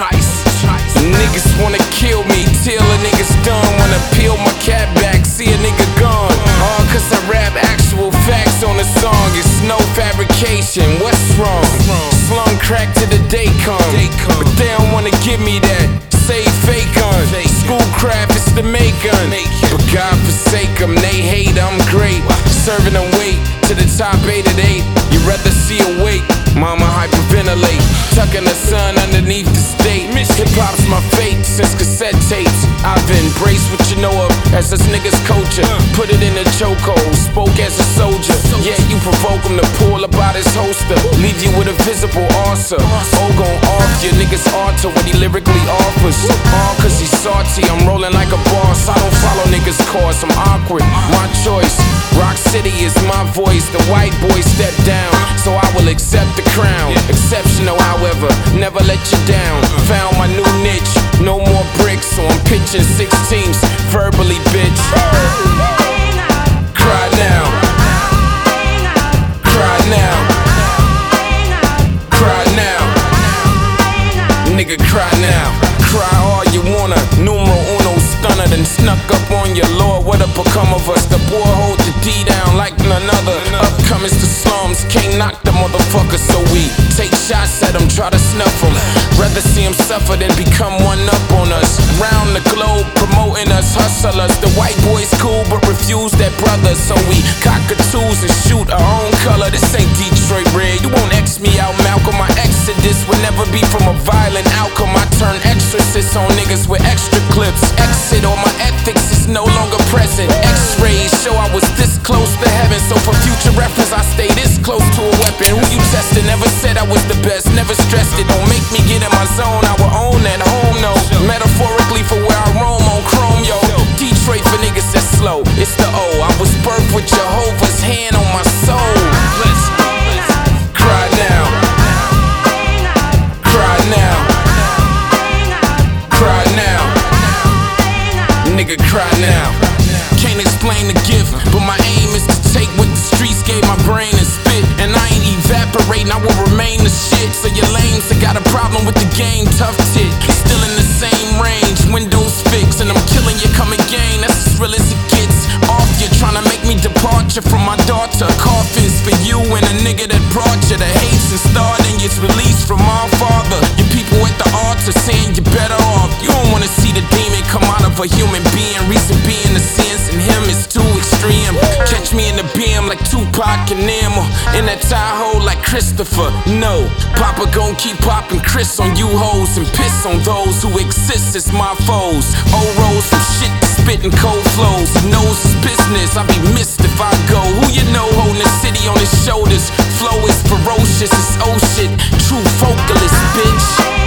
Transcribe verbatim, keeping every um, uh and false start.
trice. Niggas wanna kill me till a nigga's done. Wanna peel my cat back, see a nigga gone. All cause I rap actual facts on the song. It's no fabrication, what's wrong? Slung crack to the day come, but they don't wanna give me that. Say fake gun, schoolcraft is the make gun. But God forsake them, they hate, I'm great. Serving them weight to the top eight at eight. You rather see a wake, mama hyperventilate. Tucking the sun underneath the state. Hip-hop's my fate since cassette tapes. I've embraced what you know of as this nigga's culture. Put it in a chokehold, spoke as a soldier. Yeah, you provoke him to pull about his holster. Leave you with a visible ulcer. Oh, gon' off your nigga's altar what he lyrically offers. All cause he's salty, I'm rolling like a boss. I don't follow niggas' course, I'm awkward, my choice. Rock City is my voice, the white boy stepped down, so I will accept the crown. Exceptional, however, never let you down. Found my new niche, no more bricks, so I'm pitching six teams, verbally, bitch. Cry now. Cry now. Cry now. Nigga, cry now. Cry all you wanna. Numero uno stunner, then snuck up on your Lord. What'll become of us? The boy hold the D down like none other. Upcomings to slums, can't knock the motherfucker, so we take shots at him, try to snuff him. Rather see him suffer than become one up on us. Round the globe, promoting us, hustlers. The white boy's cool, but refuse that brother. So we cockatoos and shoot our own color. This ain't Detroit red, you won't X me out, Malcolm. My exodus would never be from a violent outcome. I turn exorcists on niggas with extra clips. Exit or my ethics is no longer present. X-rays show I was this close to heaven. So for future reference, I stay this close to a weapon. Who you tested? Never said I was the best, never stressed it. Don't make me get in my zone, I will own at home, no. Metaphorically for where I roam on chrome, yo. Detroit for niggas that's slow, it's the O. I was birthed with Jehovah's hand on my soul. Let's, let's cry now. Cry now. Cry now. Nigga, cry now. Can't explain the gift, but my aim is to take what the streets gave my brain and spit. And I ain't evaporating, I will remain the shit. So your lames that got a problem with the game, tough tit. Still in the same range, windows fixed, and I'm killing you, come again, that's as real as it gets. Off you, trying to make me departure from my daughter. Coffins for you and a nigga that brought you. The hates and starting, it's released from our father. Your people at the altar saying you're better off. You don't wanna see the demon come out of a human being. Reason being the sins in him is too extreme. Catch me in the beam like Tupac and Nemo, in that Tahoe like Christopher. No, Papa gon' keep popping Chris on you hoes and piss on those who exist as my foes. Old rolls some shit, spitting cold flows. He knows his business, I'll be missed if I go. Who you know holding the city on his shoulders? Flow is ferocious, it's oh shit, true vocalist, bitch.